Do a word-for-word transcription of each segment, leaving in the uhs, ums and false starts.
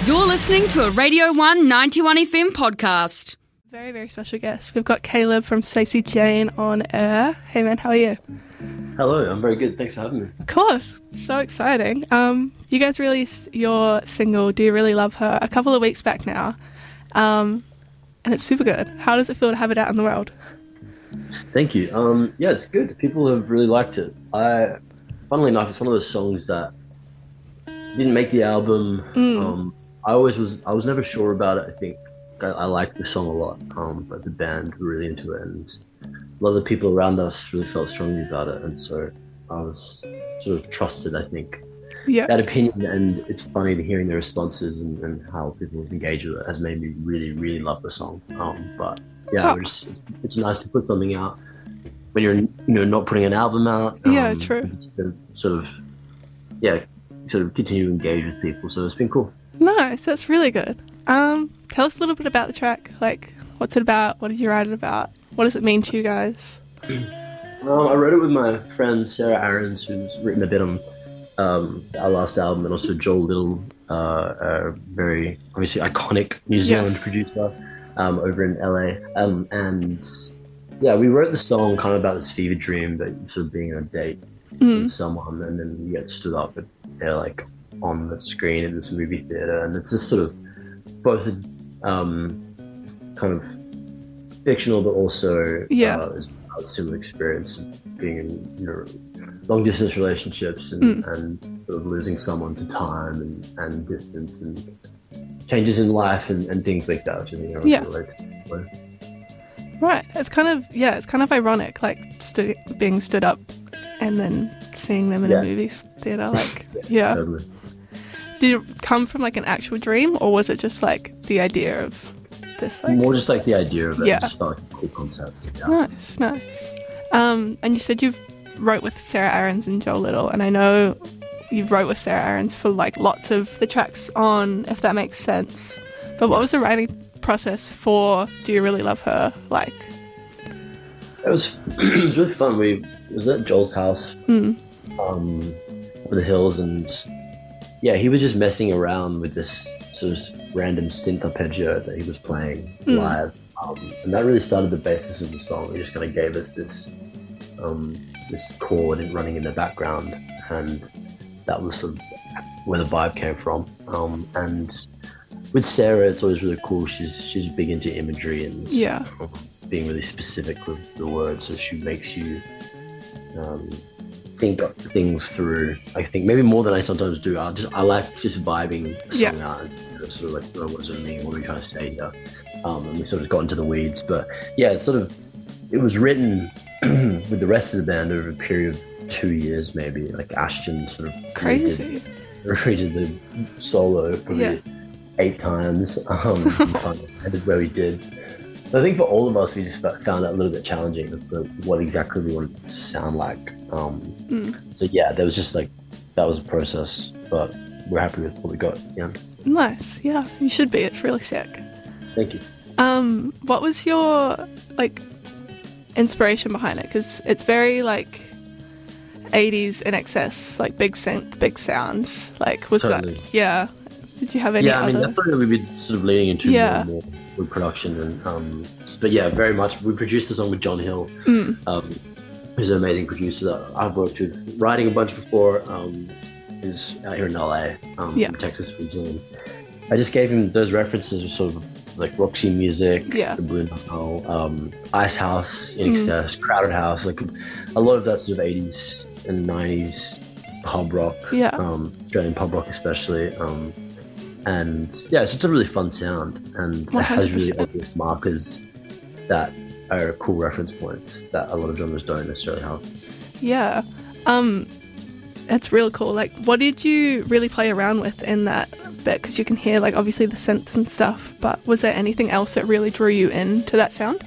You're listening to a Radio one ninety-one F M podcast. Very, very special guest. We've got Caleb from Stacey Jane on air. Hey man, how are you? Hello, I'm very good. Thanks for having me. Of course. So exciting. Um, you guys released your single, Do You Really Love Her, a couple of weeks back now. Um, and it's super good. How does it feel to have it out in the world? Thank you. Um, yeah, it's good. People have really liked it. I, funnily enough, it's one of those songs that didn't make the album. Mm. Um, I always was, I was never sure about it. I think I, I liked the song a lot, um, but the band were really into it, and a lot of the people around us really felt strongly about it, and so I was sort of trusted, I think, Yeah. that opinion. And it's funny to hearing the responses and, and how people engage with it has made me really, really love the song. Um, but yeah, Oh. we're just, it's, it's nice to put something out when you're, you know, not putting an album out. Um, Yeah, true. To sort of, yeah, sort of continue to engage with people. So it's been cool. Nice. That's really good. Um, tell us a little bit about the track. Like, what's it about? What did you write it about? What does it mean to you guys? Um, I wrote it with my friend Sarah Aarons, who's written a bit on um, our last album, and also Joel Little, uh, a very obviously iconic New Zealand Yes. producer um, over in L A. Um, and yeah, we wrote the song kind of about this fever dream that sort of being on a date Mm. with someone, and then you get stood up and they're like on the screen in this movie theater, and it's just sort of both um, kind of fictional, but also Yeah. uh, is a similar experience of being in, you know, long distance relationships and, Mm. and sort of losing someone to time and, and distance and changes in life and, and things like that, which I think are Yeah. related. Right. It's kind of, yeah, it's kind of ironic, like stu- being stood up and then seeing them in Yeah. a movie theatre. Like, yeah. Totally. Did it come from like an actual dream, or was it just like the idea of this? Like, More just like the idea of it. Yeah. It just felt like a cool concept. Yeah. nice, nice. Um, and you said you wrote with Sarah Aarons and Joel Little, and I know you wrote with Sarah Aarons for like lots of the tracks on, if that makes sense. But what was the writing process for Do You Really Love Her like? It was it was really fun. We it was at Joel's house, Mm. um, over the hills, and yeah, he was just messing around with this sort of random synth arpeggio that he was playing Mm. live, um, and that really started the basis of the song. He just kind of gave us this um, this chord and running in the background, and that was sort of where the vibe came from. Um, and with Sarah, it's always really cool. She's she's big into imagery and Yeah. um, being really specific with the words, so she makes you um, think things through. I think maybe more than I sometimes do. I just I like just vibing the song Yeah. out and you know, sort of like, oh, what does it mean? What are we trying to say here? Um, and we sort of got into the weeds, but yeah, it's sort of it was written with the rest of the band over a period of two years, maybe. Like Ashton sort of Crazy. redid the solo probably Yeah. eight times. Um, and finally ended where we did. I think for all of us, we just fa- found that a little bit challenging as to what exactly we wanted it to sound like. Um, Mm. So yeah, there was just like that was a process, but we're happy with what we got. Yeah, Nice. Yeah, you should be. It's really sick. thank you. Um, what was your like inspiration behind it? Because it's very like eighties in excess, like big synth, big sounds. Like, was Totally. that? Yeah. Did you have any Yeah, I mean other? that's something that we've been sort of leaning into Yeah. more and more with production, and um, but yeah, very much. We produced the song with John Hill, Mm. um, who's an amazing producer that I've worked with, writing a bunch before. Um, who's out here in L A, um, Yeah. from Texas originally. I just gave him those references of sort of like Roxy Music, Yeah. the Blue Nile, um, Ice House, In Mm. Excess, Crowded House, like a lot of that sort of eighties and nineties pub rock, Yeah. um, Australian pub rock especially. Um, and yeah, it's just a really fun sound, and it has really one hundred percent. obvious markers that are cool reference points that a lot of genres don't necessarily have. Yeah. Um, that's real cool. Like, what did you really play around with in that bit? Because you can hear, like, obviously the synths and stuff, but was there anything else that really drew you into that sound?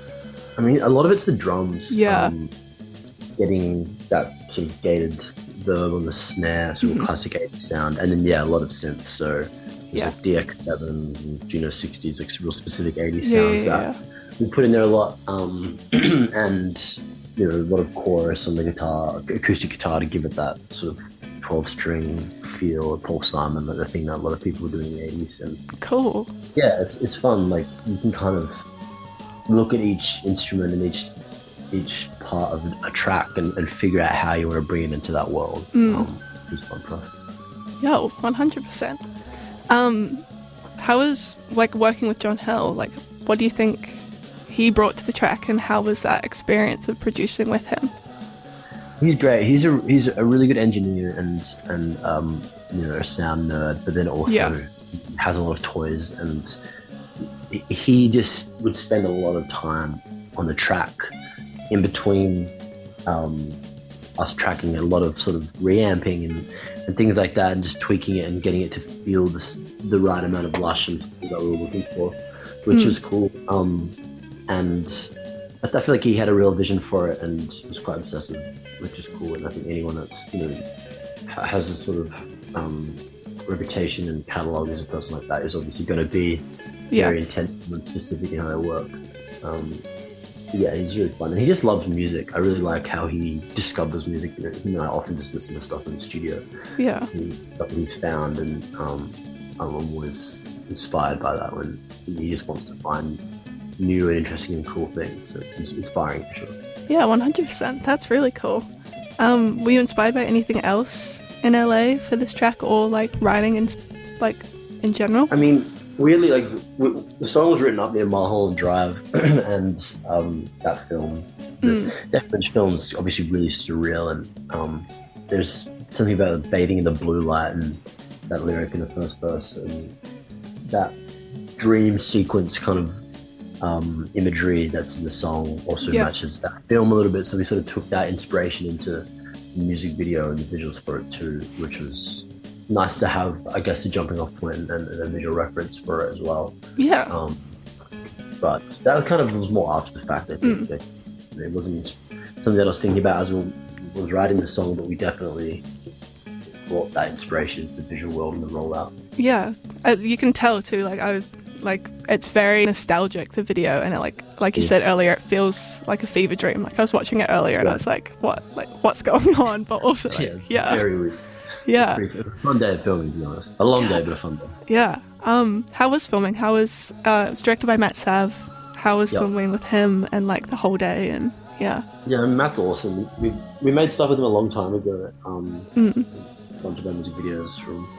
I mean, a lot of it's the drums. Yeah. Um, getting that sort of gated verb on the snare, sort of Mhm. classic eighties sound. And then, yeah, a lot of synths. So there's Yeah. like D X sevens and Juno sixties, like real specific eighties Yeah, sounds yeah, that we put in there a lot. Um, and, you know, a lot of chorus on the guitar, acoustic guitar to give it that sort of twelve string feel of Paul Simon, like the thing that a lot of people were doing in the eighties. And Cool. yeah, it's it's fun. Like you can kind of look at each instrument and each each part of a track and, and figure out how you want to bring it into that world. Mm. Um, it was fun for us. Yo, one hundred percent. Um, how was like working with John Hill? Like, what do you think he brought to the track, and how was that experience of producing with him? He's great. He's a he's a really good engineer and and um, you know, a sound nerd, but then also Yeah. has a lot of toys, and he just would spend a lot of time on the track in between um, us tracking, a lot of sort of reamping and, and things like that, and just tweaking it and getting it to feel this, the right amount of lush and feel that we were looking for, which Mm. was cool. Um, and I I feel like he had a real vision for it and was quite obsessive, which is cool. And I think anyone that's, you know, ha- has a sort of um, reputation and catalog as a person like that is obviously going to be Yeah. very intentional and specific in how they work. Um, yeah, he's really fun, and he just loves music. I really like how he discovers music. You know, you know, I often just listen to stuff in the studio, Yeah. and stuff that he's found, and um, I'm always inspired by that when he just wants to find new and interesting and cool things. So it's inspiring for sure. Yeah, one hundred percent. That's really cool. Um, were you inspired by anything else in L A for this track, or like writing in like in general? I mean, weirdly, like w- the song was written up near Mulholland Drive, and um, that film, the Mm. Death Bench film's obviously really surreal, and um, there's something about bathing in the blue light and that lyric in the first verse, and that dream sequence kind of um, imagery that's in the song also Yeah. matches that film a little bit. So we sort of took that inspiration into the music video and the visuals for it too, which was nice to have, I guess, a jumping off point and, and a visual reference for it as well. Yeah. Um, but that kind of was more after the fact, I think. Mm. Like, it wasn't something that I was thinking about as I was writing the song, but we definitely brought that inspiration to the visual world and the rollout. Yeah. Uh, you can tell too. Like I, like it's very nostalgic, the video, and it like like you Yeah. said earlier, it feels like a fever dream. Like I was watching it earlier, and I Yeah. was like, what, like what's going on? But also, like, it's yeah, Very weird. yeah, Pretty, a fun day of filming, to be honest. A long day, but a fun day. yeah. Um, how was filming? How was uh, it was directed by Matt Sav? How was Yep. filming with him and like the whole day? And yeah, Yeah, Matt's awesome. We we made stuff with him a long time ago. Um, Mm. a bunch of their music videos from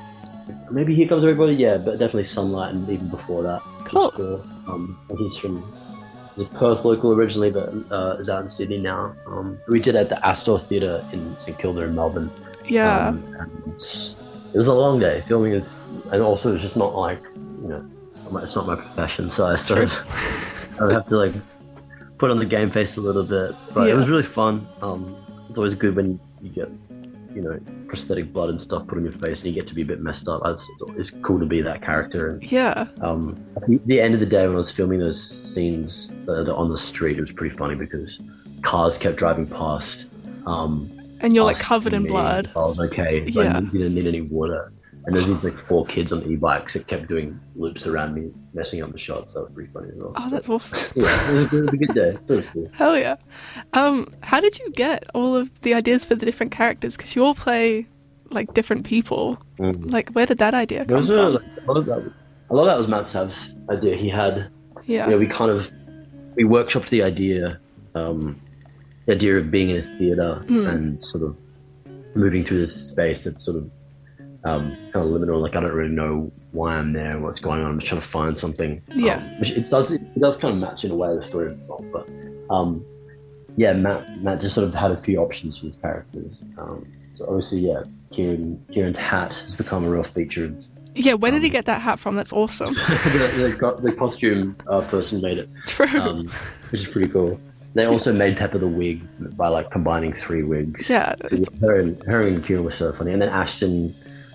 maybe Here Comes Everybody, yeah, but definitely Sunlight and even before that. Cool. Cool. Um, and he's from he's a Perth local originally, but uh, is out in Sydney now. Um, we did it at the Astor Theatre in St Kilda in Melbourne. yeah, Um, and it was a long day. Filming is, and also it's just not like, you know, it's not my, it's not my profession, so I sort of I would have to like put on the game face a little bit, but Yeah. it was really fun. Um, it's always good when you get, you know, prosthetic blood and stuff put on your face and you get to be a bit messed up. It's, it's cool to be that character. And yeah, um, at the- the end of the day when I was filming those scenes uh, on the street, it was pretty funny because cars kept driving past. Um, and you're like asking covered in me blood. if I was okay. If Yeah. I didn't need any water. And there's these like four kids on e-bikes that kept doing loops around me, messing up the shots. That was pretty funny as well. Oh, that's awesome. Yeah, it was, it was a good day. It was cool. Hell yeah. Um, how did you get all of the ideas for the different characters? Because you all play like different people. Mm. Like, where did that idea come Those from? are, like, a lot of that. A lot of that was Matt Sav's idea. He had, yeah. you know, we kind of we workshopped the idea, um, the idea of being in a theater Mm. and sort of moving through this space that's sort of um, kind of liminal. Like I don't really know why I'm there and what's going on. I'm just trying to find something. Yeah. Um, which it does. It does kind of match in a way the story of the song, but um, yeah, Matt Matt just sort of had a few options for his characters. Um, so obviously, yeah, Kieran Kieran's hat has become a real feature of Yeah, where did he um, get that hat from? That's awesome. the, the, co- the costume uh, person made it, True. um, which is pretty cool. They also made Pepper the wig by like combining three wigs. Yeah, So it's- her and her and Kieran were so funny, and then Ashton,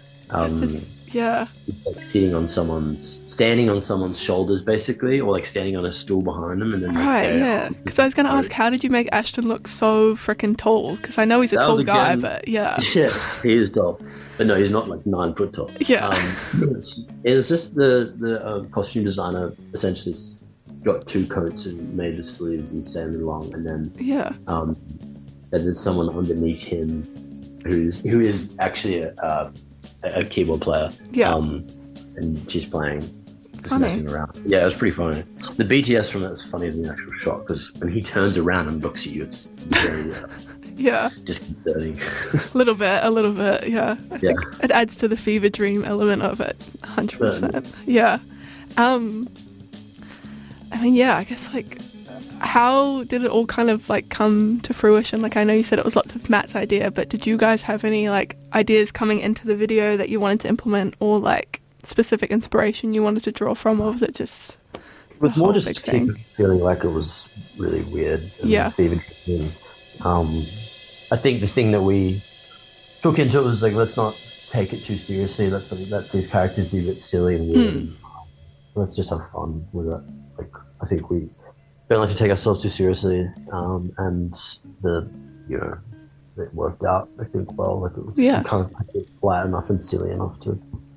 um, It's- yeah. like sitting on someone's, standing on someone's shoulders basically, or like standing on a stool behind them, and then like, Right, they're- yeah. Because I was going to ask, how did you make Ashton look so freaking tall? Because I know he's a That tall was guy, again- but yeah. Yeah, he is tall, but no, he's not like nine foot tall. Yeah. Um, it was just the the uh, costume designer essentially s- got two coats and made the sleeves insanely long, and then Yeah. um, and then someone underneath him who's who is actually a, uh, a keyboard player. Yeah. Um, and she's playing, just Funny. messing around. Yeah, it was pretty funny. The B T S from that is funnier than the actual shot because when he turns around and looks at you, it's very uh, Yeah. disconcerting. A little bit, a little bit, yeah. I Yeah. think it adds to the fever dream element of it, one hundred percent. Yeah. Um, I mean, yeah, I guess, like, how did it all kind of, like, come to fruition? Like, I know you said it was lots of Matt's idea, but did you guys have any, like, ideas coming into the video that you wanted to implement or, like, specific inspiration you wanted to draw from, or was it just It was the more whole just big keep thing? feeling like it was really weird and Yeah. fever-dream. Um, I think the thing that we took into it was like, let's not take it too seriously. Let's let's these characters be a bit silly and weird. Hmm. And, um, let's just have fun with it. Like I think we don't like to take ourselves too seriously, um, and the you know it worked out. I think well, like it was Yeah. kind of flat enough and silly enough to.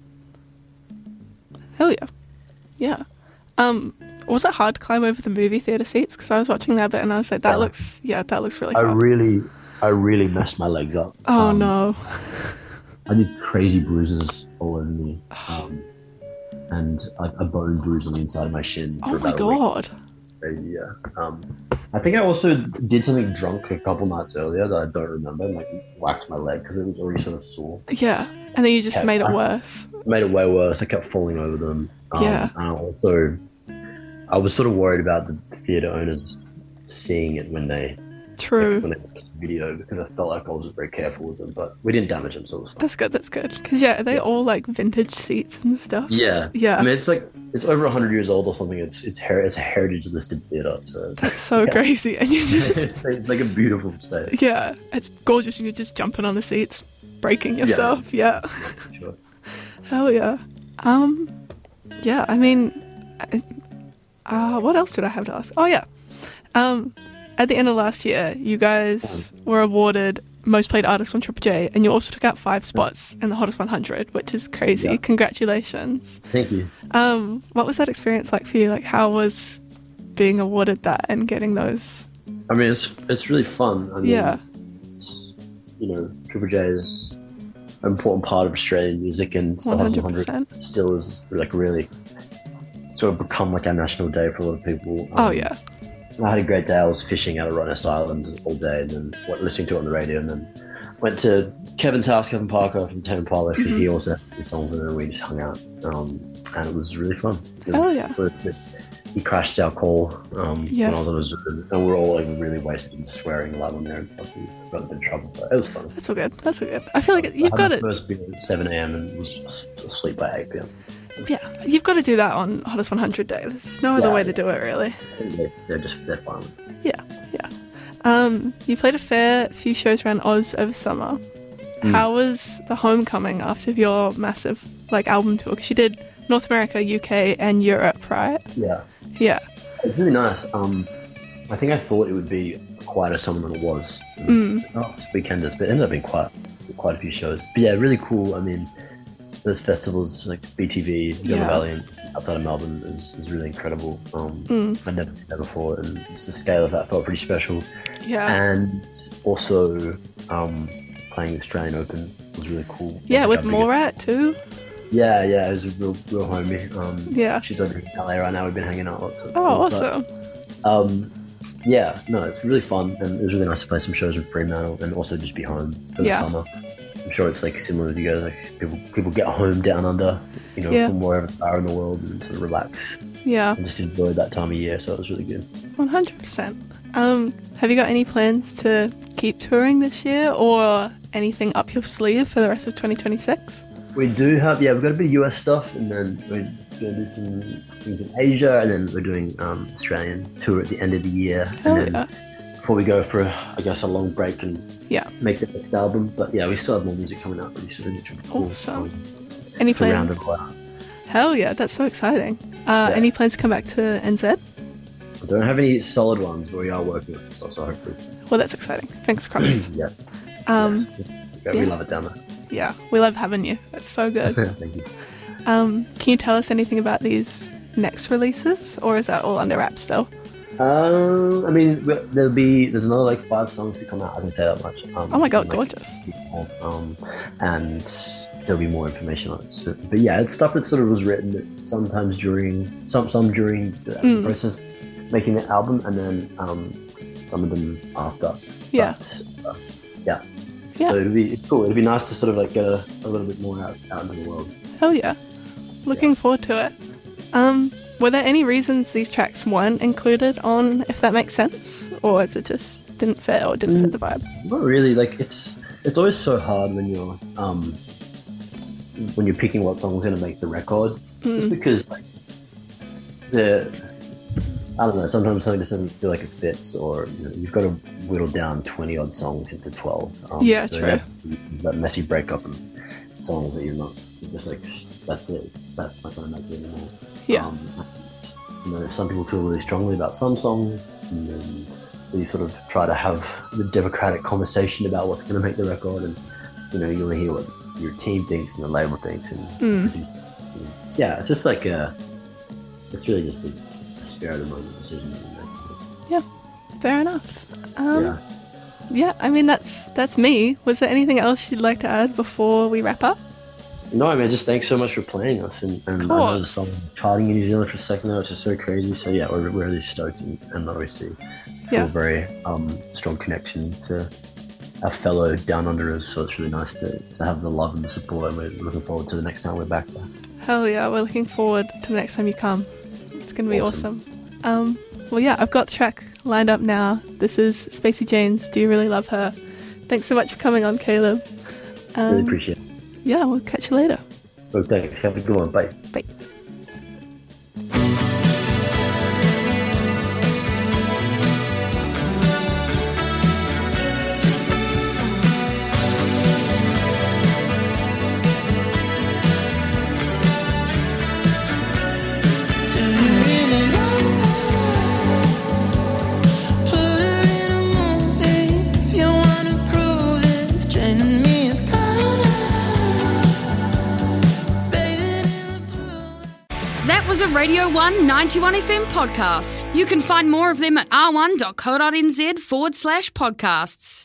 Hell yeah. Yeah. Um, was it hard to climb over the movie theatre seats? Because I was watching that bit and I was like, that Yeah. looks, yeah, that looks really I hard. really, I really messed my legs up. Oh, Um, no. I had these crazy bruises all over me, um, and like a bone bruise on the inside of my shin. For Oh my about a week. god. Crazy, yeah. Um, I think I also did something drunk a couple nights earlier that I don't remember, and like whacked my leg because it was already sort of sore. Yeah. And then you just Yeah, made it I- worse. It made it way worse. I kept falling over them. Um, Yeah. And I also, I was sort of worried about the theater owners seeing it when they True. when they watched the video because I felt like I wasn't very careful with them, but we didn't damage them, so it was fine. That's good, that's good. Because, yeah, are they all, like, vintage seats and stuff? Yeah, Yeah. I mean, it's like it's over hundred years old or something. It's it's her- it's a heritage listed theater, so That's so Yeah. crazy. And you just, it's like a beautiful space. yeah, it's gorgeous and you're just jumping on the seats, breaking yourself. Yeah. Sure. Hell yeah. Um, yeah, I mean, I- uh, what else did I have to ask? Oh, yeah. Um, at the end of last year, you guys were awarded Most Played Artist on Triple J, and you also took out five spots in the Hottest one hundred, which is crazy. Yeah. Congratulations. Thank you. Um, what was that experience like for you? Like, how was being awarded that and getting those? I mean, it's it's really fun. I mean, Yeah. it's, you know, Triple J is an important part of Australian music, and the one Hottest hundred one hundred percent. still is like really sort of become like our national day for a lot of people. Oh, Um, yeah. I had a great day. I was fishing out of Rottnest Island all day, and then what, listening to it on the radio, and then went to Kevin's house, Kevin Parker from Tame Impala, because Mm-hmm. he also had some songs, and then we just hung out, um, and it was really fun. It Hell was, yeah. so it- he crashed our call um, Yes. when I was on a Zoom, and we were all like really wasted and swearing loud on there, and stuff. We got a bit of trouble, but it was fun. That's all good. That's all good. I feel like I you've had got my it. first beer at seven a.m. and was asleep by eight p.m. Yeah, you've got to do that on Hottest one hundred Day. There's no other Yeah, way to yeah. do it, really. They, they're just they're fun. Yeah, yeah. Um, you played a fair few shows around Oz over summer. Mm. How was the homecoming after your massive like album tour? Because you did North America, U K, and Europe, right? Yeah. Yeah. It was really nice. Um, I think I thought it would be quieter summer than it was. Mm. Oh, it's weekenders, but it ended up being quite quite a few shows. But yeah, really cool. I mean, those festivals like B T V, Yellow Yeah. Valley, outside of Melbourne is, is really incredible. Um, Mm. I'd never been there before, and just the scale of that felt pretty special. Yeah. And also um, playing the Australian Open was really cool. yeah, with Jumping in- Morat too. Yeah, yeah, it was a real, real homie. Um, Yeah. she's over in L A right now. We've been hanging out lots. So it's Oh, cool. But, awesome. um, yeah, no, it's really fun, and it was really nice to play some shows with Fremantle, and also just be home for the Yeah. summer. I'm sure it's like similar to you guys. Like people, people get home down under, you know, Yeah. from wherever they are in the world, and sort of relax Yeah, and just enjoy that time of year. So it was really good. one hundred percent. Um, have you got any plans to keep touring this year, or anything up your sleeve for the rest of twenty twenty-six? We do have, yeah, we've got a bit of U S stuff, and then we're going to do some things in Asia, and then we're doing um, Australian tour at the end of the year. Hell and then yeah. before we go for, I guess, a long break and Yeah. make the next album. But yeah, we still have more music coming out pretty soon, which will be cool. Awesome. Um, Any to round plans? it all out. Hell yeah, that's so exciting. Uh, Yeah. Any plans to come back to N Z? I don't have any solid ones, but we are working on stuff, so hopefully. Well, that's exciting. Fingers crossed. yeah. Um, yeah, we yeah. love it down there. yeah, we love having you. That's so good. Thank you. Um, can you tell us anything about these next releases, or is that all under wraps still? Um, I mean, we- there'll be there's another like five songs to come out. I can say that much. Um, Oh my god, like, gorgeous. Um, and there'll be more information on it soon. But yeah, it's stuff that sort of was written sometimes during some some during the Mm. process making the album, and then um, some of them after. Yeah. But, uh, yeah. Yeah. So it'd be it's cool. It'd be nice to sort of like get a, a little bit more out, out into the world. Hell yeah. Looking forward to it. Um, were there any reasons these tracks weren't included on If That Makes Sense? Or is it just didn't fit or didn't fit the vibe? Not really. Like it's it's always so hard when you're um when you're picking what song's going to make the record, just because like the I don't know. Sometimes something just doesn't feel like it fits, or you know, you've got to whittle down twenty odd songs into twelve. Um, Yeah, so true. that- There's that messy breakup and songs that you're not you're just like that's it. That's not going to make it anymore. Yeah. Um, you know, some people feel really strongly about some songs, and then, so you sort of try to have the democratic conversation about what's going to make the record, and you know, you want to hear what your team thinks and the label thinks, and Mm. yeah, it's just like a, it's really just a, a spare of the moment decision that you make. Yeah. Fair enough. Um, yeah. yeah, I mean, that's that's me. Was there anything else you'd like to add before we wrap up? No, I mean, just thanks so much for playing us, and, and I know the course. song charting in New Zealand for a second now, which is so crazy. So yeah, we're, we're really stoked, and, and obviously feel Yeah. a very um, strong connection to our fellow down underers. So it's really nice to, to have the love and the support, and we're looking forward to the next time we're back there. Hell yeah, we're looking forward to the next time you come. It's going to be Awesome. awesome. Um, well, yeah, I've got the track lined up now. This is Spacey Jane's Do You Really Love Her? Thanks so much for coming on, Caleb. Um, Really appreciate it. Yeah, we'll catch you later. Well, thanks. Have a good one. Bye. Bye. That was a Radio one ninety-one F M podcast. You can find more of them at r one dot co dot n z forward slash podcasts.